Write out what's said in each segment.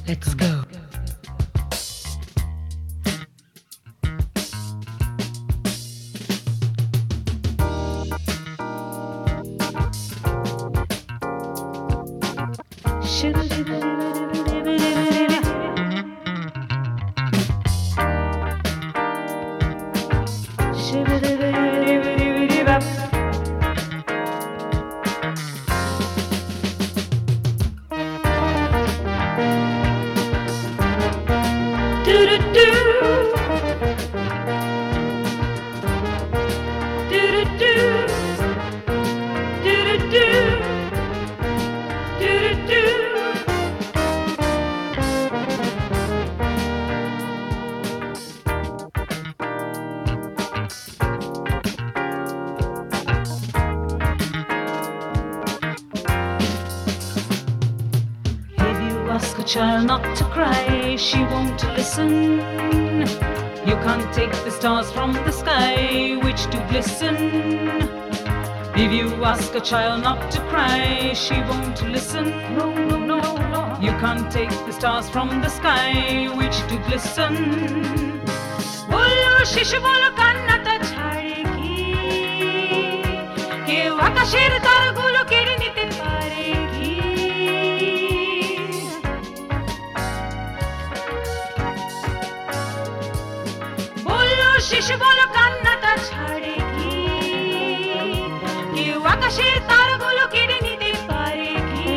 Let's go. Ask a child not to cry, she won't listen. You can't take the stars from the sky, which do glisten. If you ask a child not to cry, she won't listen. No, no, no, no. You can't take the stars from the sky, which do glisten. Bolo shishu bolo kannata chhade ki keu akasher taragulo kede nite pare ki. শিশু বলো কান্নাটা ছাড়ে কি কেউ আকাশের তারাগুলো কেড়ে নিতে পারে কি?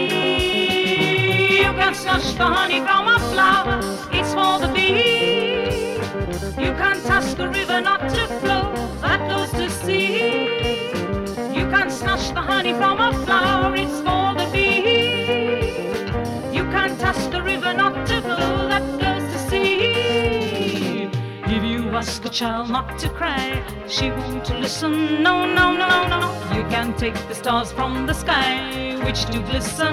You can snatch the honey from a flower, it's for the bee. You can't ask the river not to flow, that goes to sea. You can't snatch the honey from a flower, it's for the bee. You can't ask the river not to flow, that goes to sea. If you ask a child not to cry, she won't listen. No, no, no, no, no. You can't take the stars from the sky, which do glisten.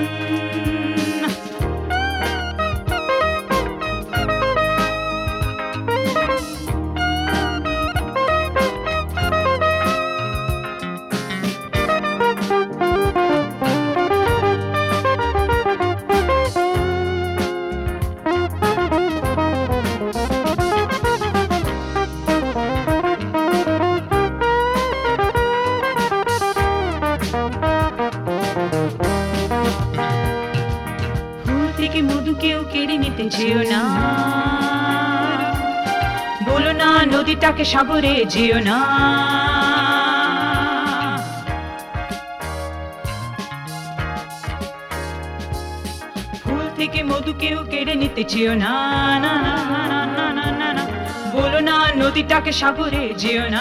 মধু কেউ কেড়ে নিতে যেও না, বলো না নদীটাকে সাগরে যেও না। ফুল থেকে মধু কেউ কেড়ে নিতে যেও না, না না না না না না না, বলো না নদীটাকে সাগরে যেও না।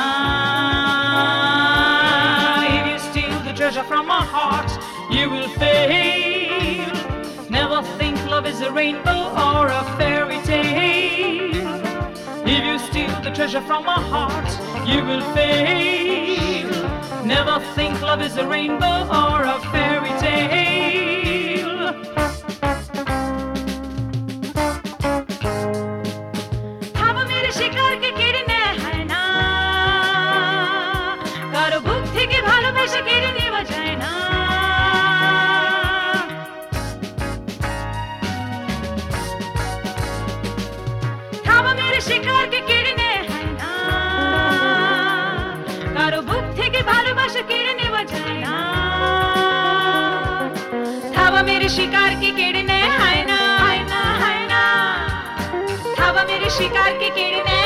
If you steal the treasure from my heart, you will fail. Never think love is a rainbow or a fairy tale. If you steal the treasure from my heart, you will fail. Never think love is a rainbow or a fairy tale. Hava mere shikar ke kede ne hai na, karo buk theke bhalobeshe kede newa jay na. শিকার কে কেড়ে নেয় না, কারো বুক থেকে ভালোবাসা কেড়ে নেওয়া যায় না। থাবা মেরে শিকার কে কেড়ে নেয় না, থাবা মেরে শিকার কে কেড়ে নেয়